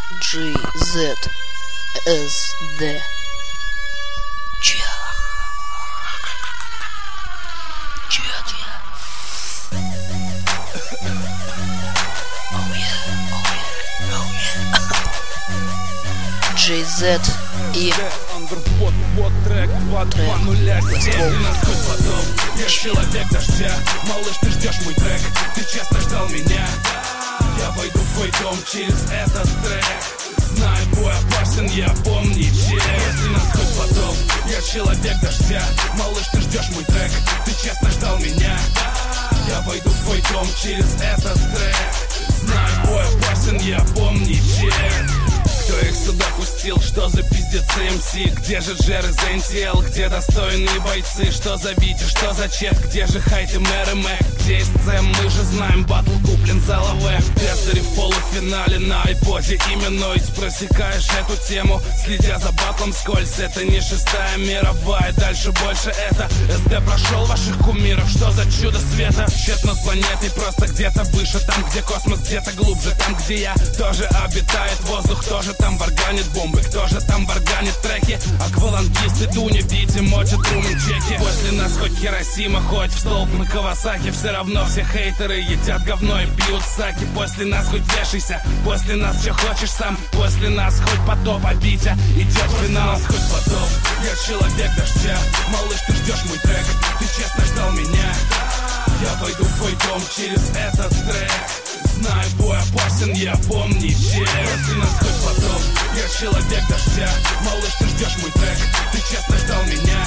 GZSD. GZ и вот трек 2207. Я человек дождя, малыш, ты ждешь мой трек. Ты часто ждал меня. Я войду в твой дом через этот трек. Знаю, бой опасен, я помни чек. Если нас хоть потом, я человек дождя, малыш, ты ждешь мой трек. Ты честно ждал меня. Я войду в твой дом через этот трек. Знаю, бой опасен, я помни чек. Кто их сюда пустил? Что за пиздец МС? Где же Джер из НТЛ? Где достойные бойцы? Что за Витя? Что за Чет? Где же Хайт и МРМ? Где есть Сэм? Мы же знаем, батл куплен за лаве. Тестеры в полуфинале на айподе именуясь. Просекаешь эту тему, следя за батлом скользь. Это не 6-я мировая, дальше больше это. СД прошел ваших кумиров, что за чудо света? Чет над планетой просто где-то выше. Там, где космос, где-то глубже. Там, где я тоже обитает воздух, тоже там варганит бомбы, кто же там варганит треки? Аквалангисты, Дуни, Вити, Мотя, Трумэн, Чеки. После нас хоть Хиросима, хоть в столб на Кавасаки. Все равно все хейтеры едят говно и пьют саки. После нас хоть вешайся, после нас что хочешь сам. После нас хоть потоп, а Витя идет в финал. Хоть потоп, я человек дождя, малыш, ты ждешь мой трек. Ты честно ждал меня. Я войду в твой дом через этот трек. Знаю, бой опасен, я помни чек. Если нас хоть потом, я человек дождя, малыш, ты ждешь мой трек. Ты честно ждал меня.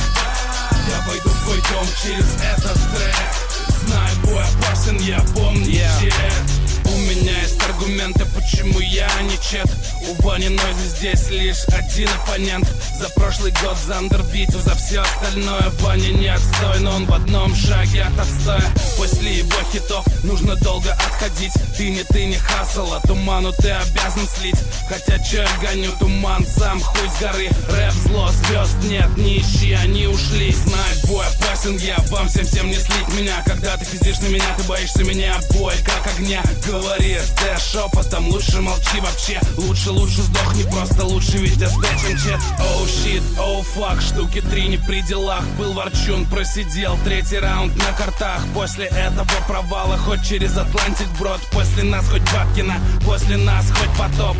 Я войду в твой дом через этот трек. Знаю, бой опасен, я помни чек. У меня есть аргументы, почему я не чет. У Вани Нойзи здесь лишь один оппонент. За прошлый год Зандер Витю, за все остальное Ваня не отстой, но он в одном шаге от отстоя. После его хитов нужно долго отходить. Ты не хасл, а туману ты обязан слить. Хотя чё я гоню туман, сам хуй с горы. Рэп зло, звезд нет, не ищи, они ушли. Знает, бой опасен, я вам всем не слить меня. Когда ты пиздишь на меня, ты боишься меня. Бой как огня, говори СД шепотом. Лучше молчи вообще, лучше сдохни. Просто лучше ведь СД, чем чет. Оу щит, оу фак, штуки 3 не при делах. Был ворчун, просидел 3-й раунд на картах. После этого провала хоть через Атлантик брод. После нас хоть Бабкина, после нас хоть потоп.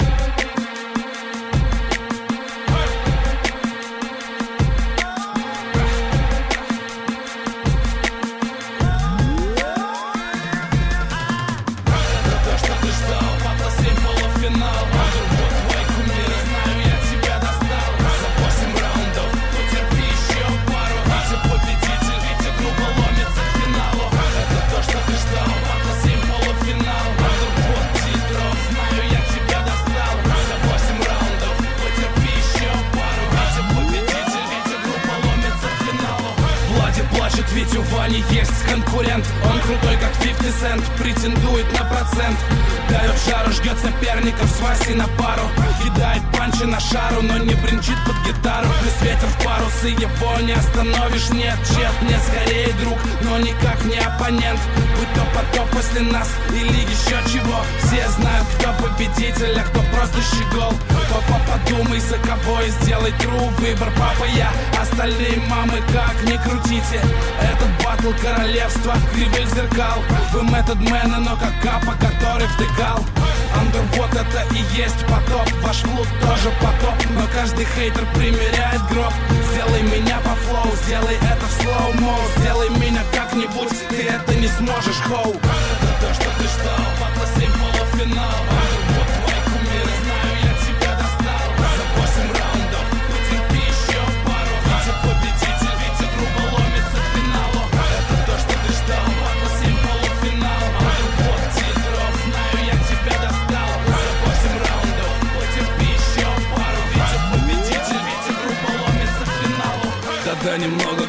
Ведь у Вани есть конкурент. Он крутой, как 50 Cent, претендует на процент. Дает жару, ждет соперников с Васей на пару. Кидает панчи на шару, но не бренчит под гитару. Плюс ветер в парус, и его не остановишь. Нет, чет, мне скорее друг, но никак не оппонент. Будь то потоп после нас или еще чего. Все знают, кто победитель, а кто просто щегол. Папа, подумай, за кого и сделай true выбор. Папа, я, остальные мамы, как не крутите. Этот батл королевства, гребель зеркал. Вы методмены, но как капа, который втыкал. Андер, вот это и есть потоп. Ваш флут тоже потоп, но каждый хейтер примеряет гроб. Сделай меня по флоу, сделай это в слоу-мо. Сделай меня как-нибудь, ты это не сможешь, хоу. Это то, что ты ждал, батла 7 полуфинал. Андер, вот твои кумиры, знаю, я тебя достал. За 8 раундов, потерпи еще пару. Витя победитель, Витя грубо ломится к финалу. Это то, что ты ждал, батла 7 полуфинал. Андер, вот титров, знаю, я тебя достал. За 8 раундов, потерпи еще пару. Витя победитель, Витя грубо ломится к финалу. Да-да, немного грубо.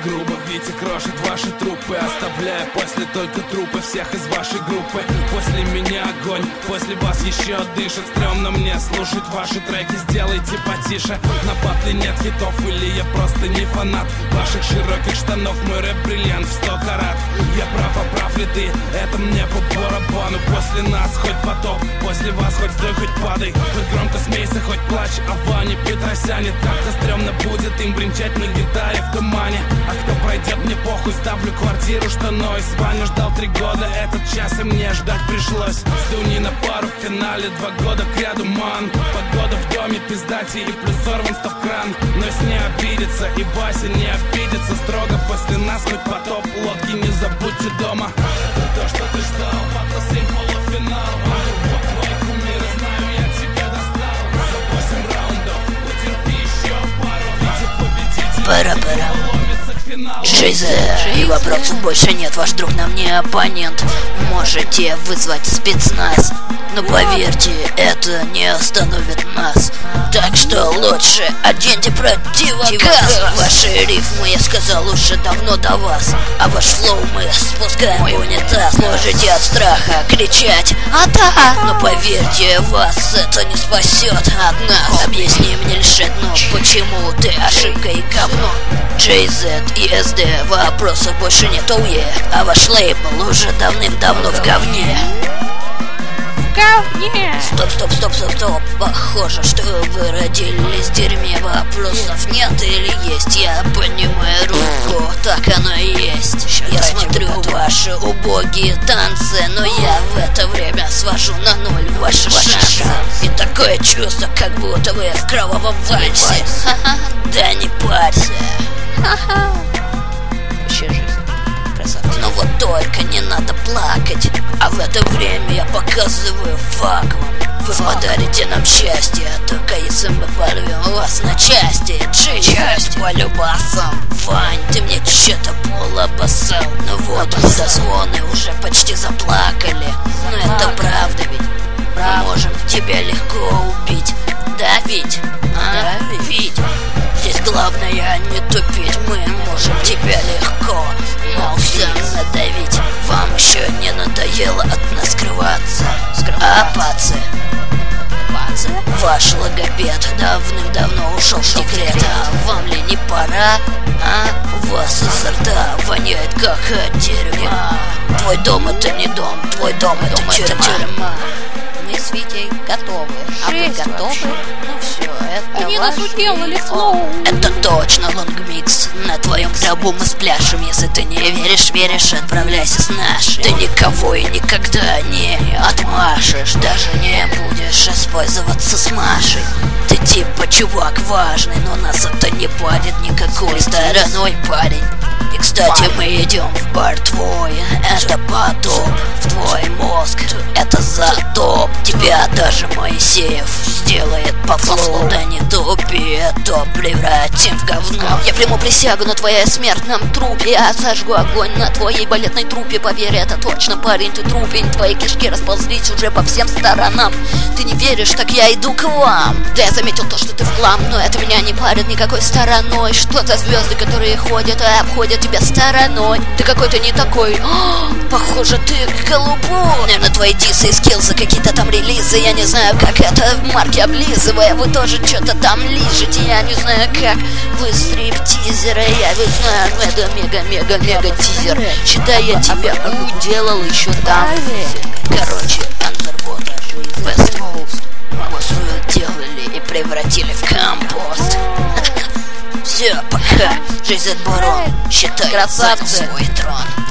Витя крошит ваши трупы, оставляя после только трупы всех из вашей группы. После меня огонь, после вас еще дышит. Стремно мне слушать ваши треки, сделайте потише. На батле нет хитов или я просто не фанат ваших широких штанов, мой рэп бриллиант в 100 карат. Я прав, а прав ли ты? Это мне по барабану. После нас хоть потоп, после вас хоть стой, хоть падай. Хоть громко смейся, хоть плачь о Ване Петросяне. Так-то стрёмно будет им бренчать на гитаре в тумане. А кто пройдет, мне похуй, ставлю квартиру штаной. С Ваню ждал 3 года, этот час и мне ждать пришлось. Стуни на пару в финале, 2 года к ряду ман. Погода в доме пиздати и плюс сорван стоп-кран. Но с не обидится и Вася не обидится. Строго после нас хоть потоп, лодки не забудьте дома. Это то, что ты ждал, батл 7 полуфинал. Вот твои кумиры, знаю, я тебя достал. За 8 раундов, потерпи еще пару. Витя победитель, Пара-пара. ломится к финалу. GZ. И вопросов больше нет, ваш друг нам не оппонент. Можете вызвать спецназ, но поверьте, это не остановит нас. Так что лучше оденьте противогаз. Ваши рифмы я сказал уже давно до вас, а ваш флоу мы спускаем в унитаз. Можете от страха кричать «Ата!», но поверьте, вас это не спасет от нас. Объясни мне лишь одно, почему ты ошибка и говно. GZ и SD, вопросов больше нет, а ваш лейбл уже давным-давно в говне. Стоп. Похоже, что вы родились в дерьме. Вопросов нет или есть? Я поднимаю руку, так оно и есть. Я смотрю ваши убогие танцы, но я в это время свожу на ноль ваши шансы. И такое чувство, как будто вы в кровавом вальсе. Да не парься. Вообще жизнь. Но вот только не надо плакать, а в это время я показываю фак вам. Вы подарите нам счастье, только если мы порвем вас на части. Часть по любасам. Вань, ты мне че-то пол обоссал. Ну вот, заслоны уже почти заплакали. Но это правда ведь. Мы можем тебя легко убить. Да, Вить? Вить? Здесь главное не тупить. Мы можем тебя легко, мол, всем надавить. Вам еще не надоело от нас скрываться? А пацы? Ваш логопед давным-давно ушел в декрет. А вам ли не пора? У вас изо рта воняет как от дерьма. Твой дом это не дом, твой дом это тюрьма. Мы с Витей готовы. А вы готовы? Ну все, это они нас уделали флоу. Это точно лонгмикс. На твоем гробу мы спляшем. Если ты не веришь, отправляйся с нашей. Ты никого и никогда не отмашешь. Даже не будешь использоваться с Машей. Ты типа чувак важный, но нас это не парит никакой стороной, парень. И кстати, мы идем в бар твой. Это потоп в твой мозг. Это затоп. Тебя даже Моисеев сделает по флоу. Да не тупи, это превратим в говно. Я приму присягу на твоей смертном трупе. Я сожгу огонь на твоей балетной трупе. Поверь, это точно, парень, ты трупень. Твои кишки расползлись уже по всем сторонам. Ты не веришь, так я иду к вам. Да я заметил то, что ты в хлам, но это меня не парит никакой стороной. Что за звезды, которые ходят и обходят тебя стороной? Ты какой-то не такой. Похоже, ты голубой. Наверное, твои дисы и скиллсы, какие-то там релизы. Я не знаю, как это в марке облизывая. Вы тоже что-то там лижете. Я не знаю, как вы стриптизеры. Я не знаю, это мега тизер. Считай, я тебя уделал еще там. Короче, Андербота, West Coast. Вас уделали и превратили в компост. Все, пока. GZ Барон, считай, занял свой трон.